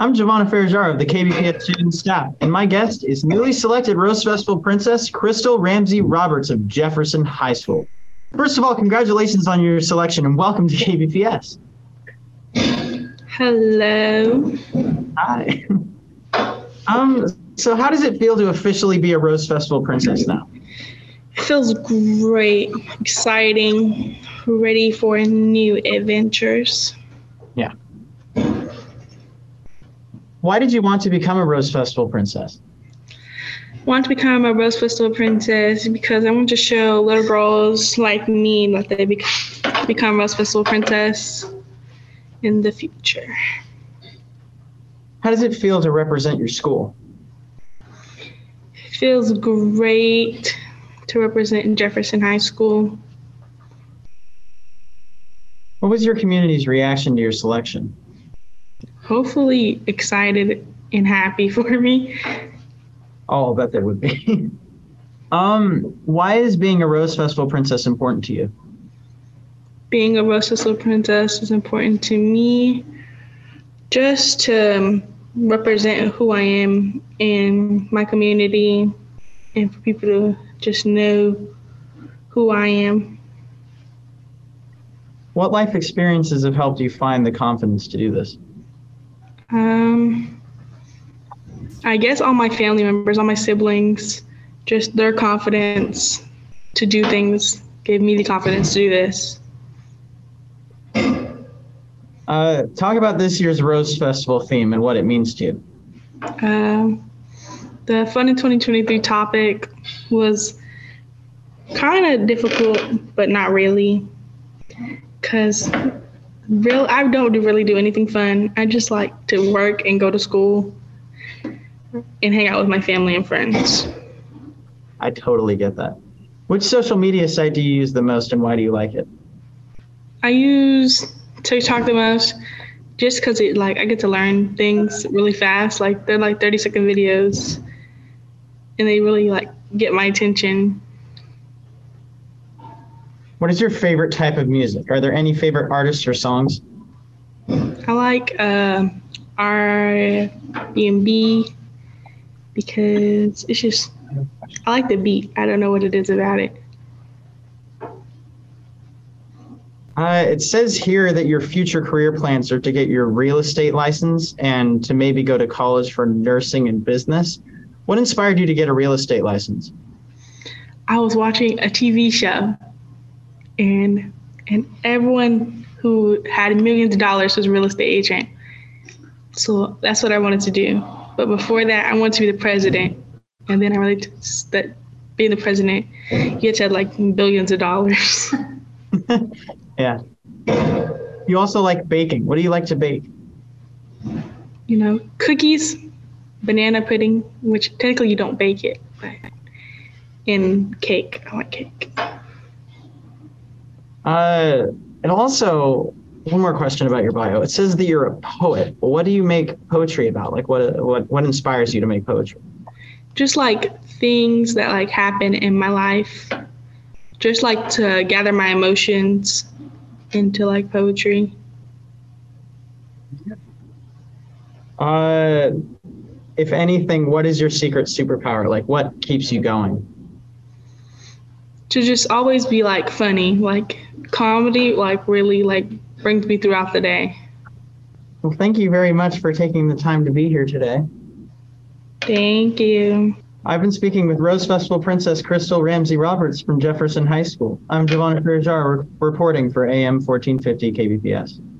I'm Giovanna Ferrajar of the KBPS student staff, and my guest is newly selected Rose Festival Princess Crystal Ramsey Roberts of Jefferson High School. First of all, congratulations on your selection and welcome to KBPS. Hello. Hi. So how does it feel to officially be a Rose Festival Princess now? It feels great, exciting, ready for new adventures. Yeah. Why did you want to become a Rose Festival Princess? I want to become a Rose Festival Princess because I want to show little girls like me that they become Rose Festival Princess in the future. How does it feel to represent your school? It feels great to represent Jefferson High School. What was your community's reaction to your selection? Hopefully excited and happy for me. Oh, I'll bet they would be. Why is being a Rose Festival Princess important to you? Being a Rose Festival Princess is important to me just to represent who I am in my community and for people to just know who I am. What life experiences have helped you find the confidence to do this? I guess all my family members, all my siblings, just their confidence to do things gave me the confidence to do this. Talk about this year's Rose Festival theme and what it means to you. The Fun in 2023 topic was kind of difficult, but not really, because I don't really do anything fun. I just like to work and go to school and hang out with my family and friends. I totally get that. Which social media site do you use the most and why do you like it? I use TikTok the most just because I get to learn things really fast. Like they're 30-second videos and they really get my attention. What is your favorite type of music? Are there any favorite artists or songs? I like R&B because I like the beat. I don't know what it is about it. It says here that your future career plans are to get your real estate license and to maybe go to college for nursing and business. What inspired you to get a real estate license? I was watching a TV show and everyone who had millions of dollars was a real estate agent. So that's what I wanted to do. But before that, I wanted to be the president. And then I realized that being the president, you had to have billions of dollars. Yeah. You also like baking. What do you like to bake? Cookies, banana pudding, which technically you don't bake it, but and cake. I like cake. And also, one more question about your bio. It says that you're a poet. What do you make poetry about? What inspires you to make poetry? Just things that happen in my life. Just to gather my emotions into poetry. If anything, what is your secret superpower? What keeps you going? To just always be funny, comedy, really brings me throughout the day. Well, thank you very much for taking the time to be here today. Thank you. I've been speaking with Rose Festival Princess Crystal Ramsey Roberts from Jefferson High School. I'm Giovanna Ferrajar reporting for AM 1450 KBPS.